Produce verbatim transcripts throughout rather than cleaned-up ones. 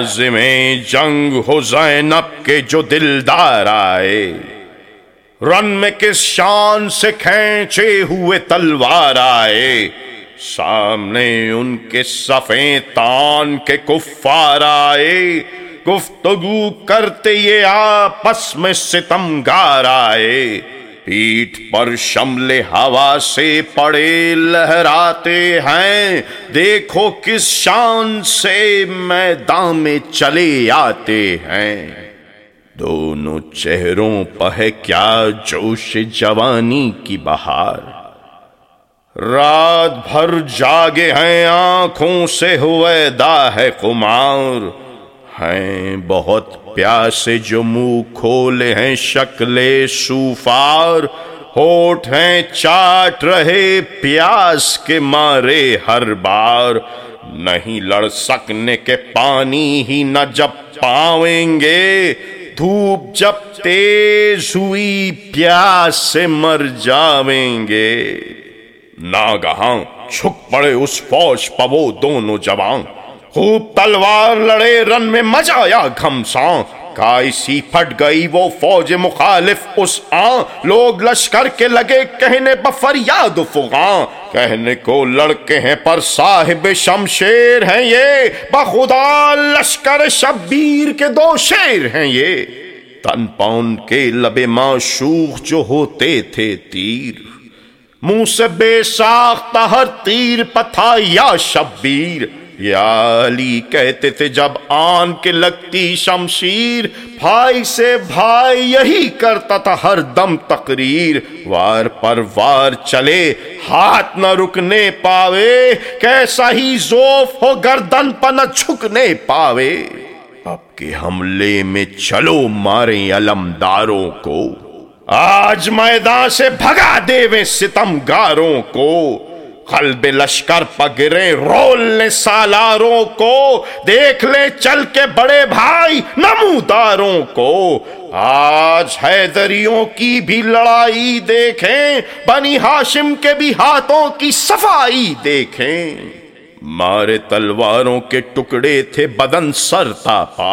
عازم جنگ ہو زینب کے جو دلدار آئے، رن میں کس شان سے کھینچے ہوئے تلوار آئے، سامنے ان کے صفیں تان کے کفار آئے، گفتگو کرتے یہ آپس میں ستمگار آئے، پیٹھ پر شمل ہوا سے پڑے لہراتے ہیں، دیکھو کس شان سے میدان میں چلے آتے ہیں۔ دونوں چہروں پہ ہے کیا جوش جوانی کی بہار، رات بھر جاگے ہیں آنکھوں سے ہوئے دا ہے خمار، ہیں بہت پیاسے جو منہ کھولے ہیں شکل سوفار، ہونٹ ہیں چاٹ رہے پیاس کے مارے ہر بار، نہیں لڑ سکنے کے پانی ہی نہ جب پاویں گے، دھوپ جب تیز ہوئی پیاس سے مر جاویں گے۔ ناگہاں چھک پڑے اس فوج پہ وہ دونوں جوان، خوب تلوار لڑے رن میں مچایا گھمسان، کائسی پھٹ گئی وہ فوج مخالف اس آن، لوگ لشکر کے لگے کہنے بفریاد فغاں، کہنے کو لڑکے ہیں پر صاحب شمشیر ہیں یہ، بخدا لشکر شبیر کے دو شیر ہیں یہ، تن پون کے لبے معشوق جو ہوتے تھے تیر، منہ سے بے ساختہ ہر تیر پتھا یا شبیر، یا علی کہتے تھے جب آن کے لگتی شمشیر، بھائی سے بھائی یہی کرتا تھا ہر دم تقریر، وار پر وار چلے ہاتھ نہ رکنے پاوے، کیسا ہی ذوف ہو گردن پر نہ جھکنے پاوے، اب کے حملے میں چلو ماریں علمداروں کو، آج میدان سے بھگا دیویں ستمگاروں کو، قلب لشکر پگرے رول لیں سالاروں کو، دیکھ لیں چل کے بڑے بھائی نموداروں کو، آج حیدریوں کی بھی لڑائی دیکھیں، بنی ہاشم کے بھی ہاتھوں کی صفائی دیکھیں، مارے تلواروں کے ٹکڑے تھے بدن سر تا پا،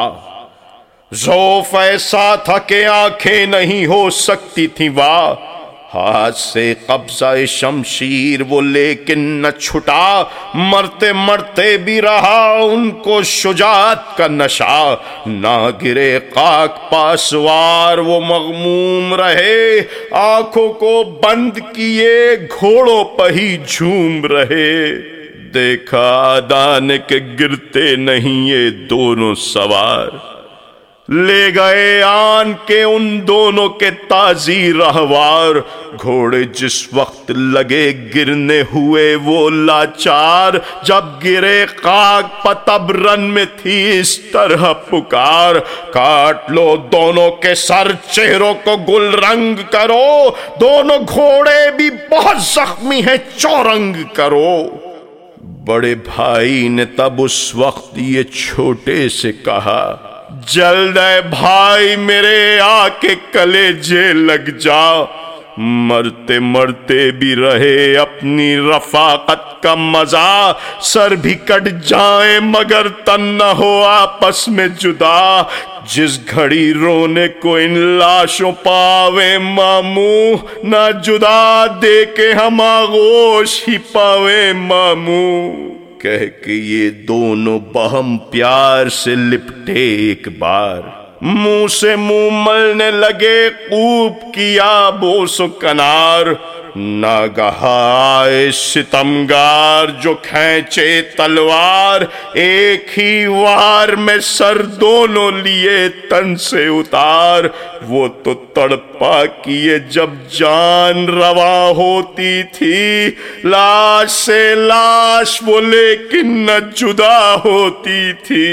ذوف ایسا تھا کہ آنکھیں نہیں ہو سکتی تھی واہ، ہاتھ سے قبضہ شمشیر وہ لیکن نہ چھٹا، مرتے مرتے بھی رہا ان کو شجاعت کا نشہ، نہ گرے خاک پاسوار وہ مغموم رہے، آنکھوں کو بند کیے گھوڑوں پہ ہی جھوم رہے، دیکھا دانے کے گرتے نہیں یہ دونوں سوار، لے گئے آن کے ان دونوں کے تازی رہوار، گھوڑے جس وقت لگے گرنے ہوئے وہ لاچار، جب گرے خاک پہ تب رن میں تھی اس طرح پکار، کاٹ لو دونوں کے سر چہروں کو گل رنگ کرو، دونوں گھوڑے بھی بہت زخمی ہیں چورنگ کرو، بڑے بھائی نے تب اس وقت یہ چھوٹے سے کہا، جلد ہے بھائی میرے آ کے کلیجے لگ جا، مرتے مرتے بھی رہے اپنی رفاقت کا مزہ، سر بھی کٹ جائیں مگر تن نہ ہو آپس میں جدا، جس گھڑی رونے کو ان لاشوں پاوے ماموں، نہ جدا دے کے ہم آغوش ہی پاوے ماموں، کہہ کے یہ دونوں بہم پیار سے لپٹے ایک بار، منہ سے منہ ملنے لگے خوب کیا بوس و کنار، ناگہاں آئے ستمگار جو کھینچے تلوار، ایک ہی وار میں سر دونوں لیے تن سے اتار، وہ تو تڑپا کیے جب جان روا ہوتی تھی، لاش سے لاش وہ لیکن نہ جدا ہوتی تھی،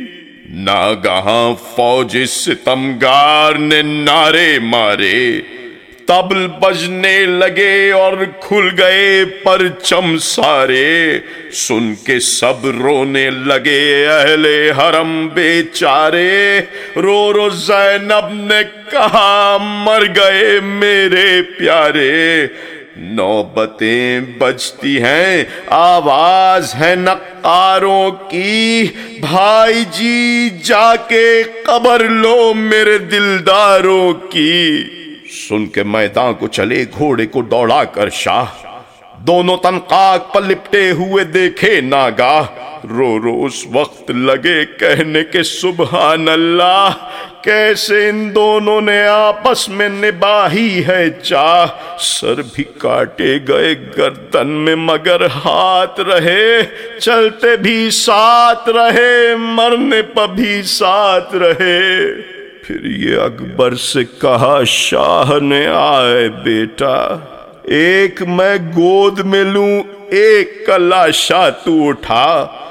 ناگہاں فوج ستمگار نے نعرے مارے، طبل بجنے لگے اور کھل گئے پرچم سارے، سن کے سب رونے لگے اہل حرم بیچارے، رو رو زینب نے کہا مر گئے میرے پیارے، نوبتیں بجتی ہیں، آواز ہے نقاروں کی، بھائی جی جا کے قبر لو میرے دلداروں کی۔ سن کے میدان کو چلے گھوڑے کو دوڑا کر شاہ، دونوں تن خاک پر لپٹے ہوئے دیکھے ناگاہ، رو رو اس وقت لگے کہنے کے سبحان اللہ، کیسے ان دونوں نے آپس میں نباہی ہے چاہ۔ سر بھی کاٹے گئے گردن میں مگر ہاتھ رہے، چلتے بھی ساتھ رہے مرنے پر بھی ساتھ رہے۔ پھر یہ اکبر سے کہا شاہ نے آئے بیٹا، ایک میں گود میں لوں ایک کا لاشا تو اٹھا۔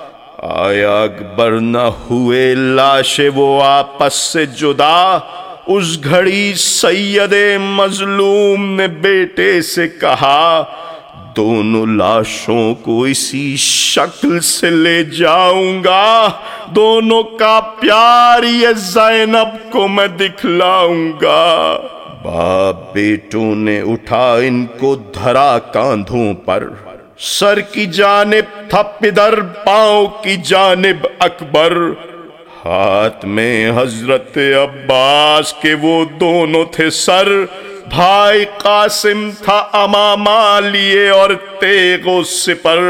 آیا اکبر نہ ہوئے لاشے وہ آپس سے جدا، اس گھڑی سید مظلوم نے بیٹے سے کہا، دونوں لاشوں کو اسی شکل سے لے جاؤں گا، دونوں کا پیار یہ زینب کو میں دکھلاؤں گا۔ باپ بیٹوں نے اٹھا ان کو دھرا کاندھوں پر، سر کی جانب تھا پدر پاؤں کی جانب اکبر، ہاتھ میں حضرت عباس کے وہ دونوں تھے سر، بھائی قاسم تھا امامہ لیے اور تیغ و سپر،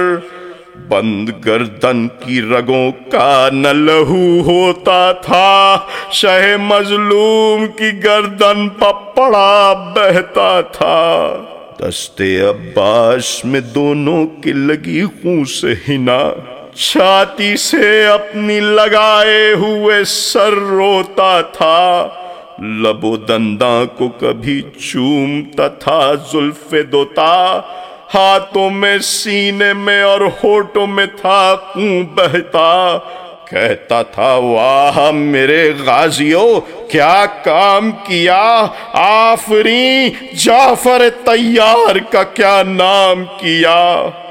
بند گردن کی رگوں کا نہ لہو ہوتا تھا، شہ مظلوم کی گردن پر پڑا بہتا تھا۔ دستے عباس میں دونوں کی لگی خون سے ہنا، چھاتی سے اپنی لگائے ہوئے سر روتا تھا، لب و دنداں کو کبھی چومتا تھا زلف دوتا، ہاتھوں میں سینے میں اور ہونٹوں میں تھا خون بہتا، کہتا تھا واہ میرے غازیوں کیا کام کیا، آفریں جعفر طیار کا کیا نام کیا۔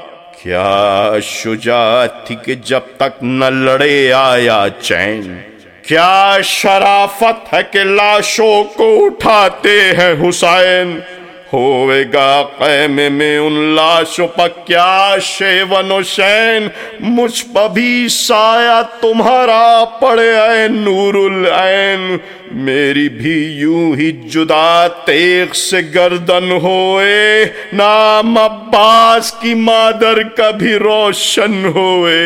کیا شجاعت تھی کہ جب تک نہ لڑے آیا چین، کیا شرافت ہے کہ لاشوں کو اٹھاتے ہیں حسین، ہوئے گا خیمے میں ان لاشوں پر کیا شیون و شین، مجھ پر بھی سایہ تمہارا پڑے اے نور العین، میری بھی یوں ہی جدا تیغ سے گردن ہوئے، نام عباس کی مادر کا بھی روشن ہوئے۔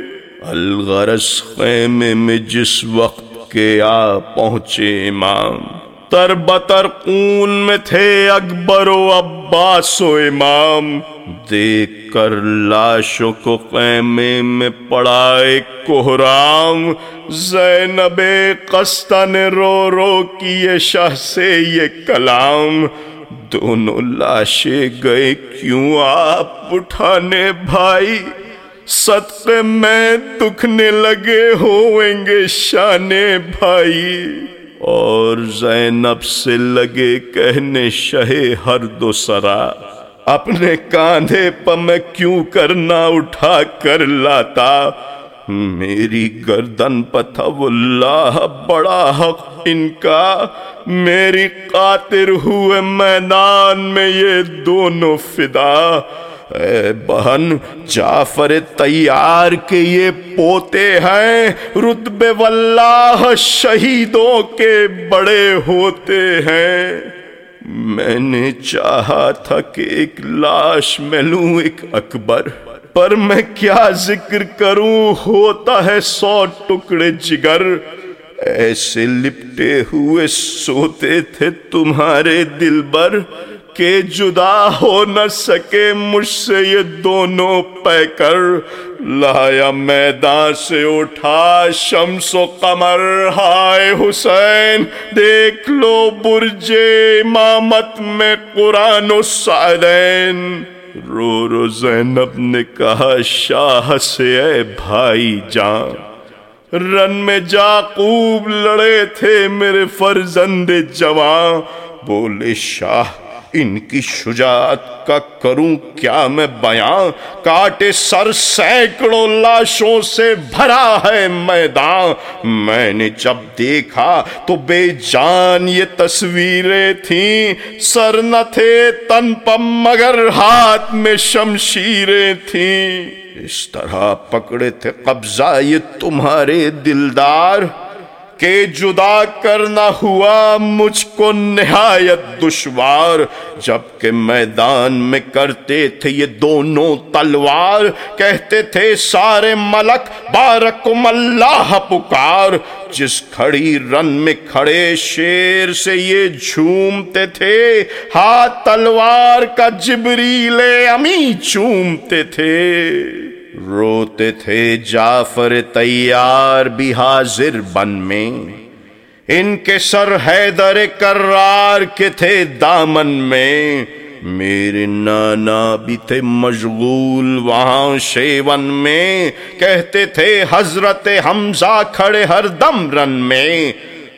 الغرض خیمے میں جس وقت کے آ پہنچے امام، تر بتر خون میں تھے اکبر و عباس و امام، دیکھ کر لاشوں کو خیمے میں پڑا ایک کوہرام، زینب قسطہ نے رو رو کیے شاہ سے یہ کلام، دونوں لاشیں گئے کیوں آپ اٹھانے بھائی، صدقے میں دکھنے لگے ہوئیں گے شانے بھائی۔ اور زینب سے لگے کہنے شہ ہر دو سرا، اپنے کاندھے پر میں کیوں کرنا اٹھا کر لاتا، میری گردن پر تھا واللہ بڑا حق ان کا، میری خاطر ہوئے میدان میں یہ دونوں فدا، اے بہن جعفر طیار کے یہ پوتے ہیں، رتبے واللہ شہیدوں کے بڑے ہوتے ہیں۔ میں نے چاہا تھا کہ ایک لاش میں لوں ایک اکبر، پر میں کیا ذکر کروں ہوتا ہے سو ٹکڑے جگر، ایسے لپٹے ہوئے سوتے تھے تمہارے دلبر کہ جدا ہو نہ سکے مجھ سے یہ دونوں پیکر، لایا میدان سے اٹھا شمس و قمر، ہائے حسین دیکھ لو برج امامت میں قرآن و سعدین۔ رو رو زینب نے کہا شاہ سے اے بھائی جان، رن میں جاقوب لڑے تھے میرے فرزند جوان، بولے شاہ ان کی شجاعت کا کروں کیا میں بیاں، کاٹے سر سینکڑوں لاشوں سے بھرا ہے میدان۔ میں نے جب دیکھا تو بے جان یہ تصویریں تھیں، سر نہ تھے تن پر مگر ہاتھ میں شمشیریں تھیں۔ اس طرح پکڑے تھے قبضہ یہ تمہارے دلدار کہ جدا کرنا ہوا مجھ کو نہایت دشوار۔ جبکہ میدان میں کرتے تھے یہ دونوں تلوار، کہتے تھے سارے ملک بارکم اللہ پکار۔ جس کھڑی رن میں کھڑے شیر سے یہ جھومتے تھے، ہاتھ تلوار کا جبریل امی چومتے تھے۔ روتے تھے جعفر تیار بھی حاضر بن میں، ان کے سر حیدر کرار کے تھے دامن میں۔ میرے نانا بھی تھے مشغول وہاں شیون میں، کہتے تھے حضرت حمزہ کھڑے ہر دم رن میں۔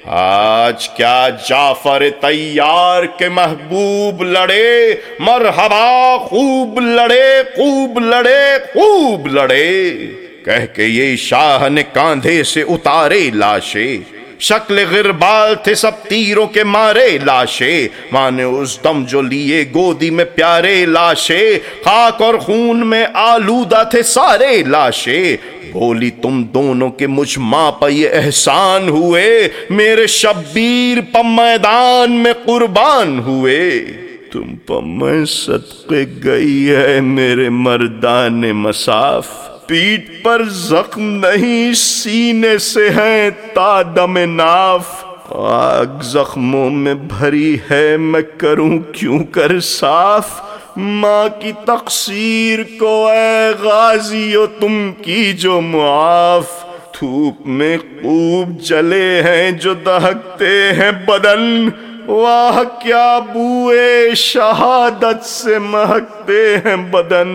آج کیا جعفر تیار کے محبوب لڑے، مرحبا خوب لڑے خوب لڑے خوب لڑے، کہہ کے یہ شاہ نے کاندھے سے اتارے لاشیں۔ شکل غربال تھے سب تیروں کے مارے لاشیں، ماں نے اس دم جو لیے گودی میں پیارے لاشیں۔ خاک اور خون میں آلودہ تھے سارے لاشیں، بولی تم دونوں کے مجھ ماں پہ یہ احسان ہوئے، میرے شبیر پہ میدان میں قربان ہوئے۔ تم پہ میں صدقے گئی ہے میرے مردان مصاف، پیٹ پر زخم نہیں سینے سے ہے تا دم ناف۔ آگ زخموں میں بھری ہے میں کروں کیوں کر صاف، ماں کی تقصیر کو اے غازیو تم کی جو معاف۔ دھوپ میں خوب جلے ہیں جو دہکتے ہیں بدن، واہ کیا بوئے شہادت سے مہکتے ہیں بدن۔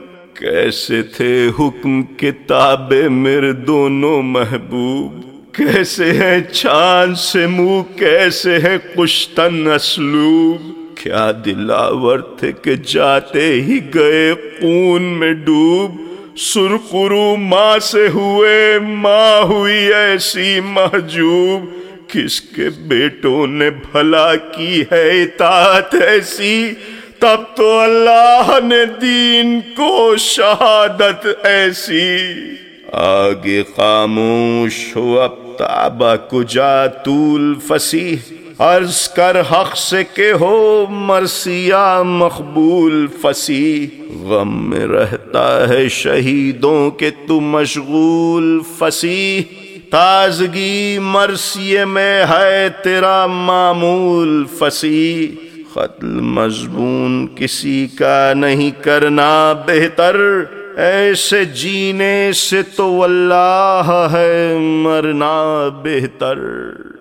کیسے تھے حکم کتاب میرے دونوں محبوب، کیسے ہے چاند سے منہ کیسے ہے کشتن اسلوب۔ کیا دلاور تھے کہ جاتے ہی گئے خون میں ڈوب، سرخرو ماں سے ہوئے ماں ہوئی ایسی محجوب۔ کس کے بیٹوں نے بھلا کی ہے اطاعت ایسی، تب تو اللہ نے دین کو شہادت ایسی۔ آگے خاموش ہو اب تابہ کجا طول فصیح، عرض کر حق سے کہ ہو مرثیہ مقبول فصیح۔ غم میں رہتا ہے شہیدوں کے تو مشغول فصیح، تازگی مرثیے میں ہے تیرا معمول فصیح۔ قتل مضمون کسی کا نہیں کرنا بہتر، ایسے جینے سے تو واللہ ہے مرنا بہتر۔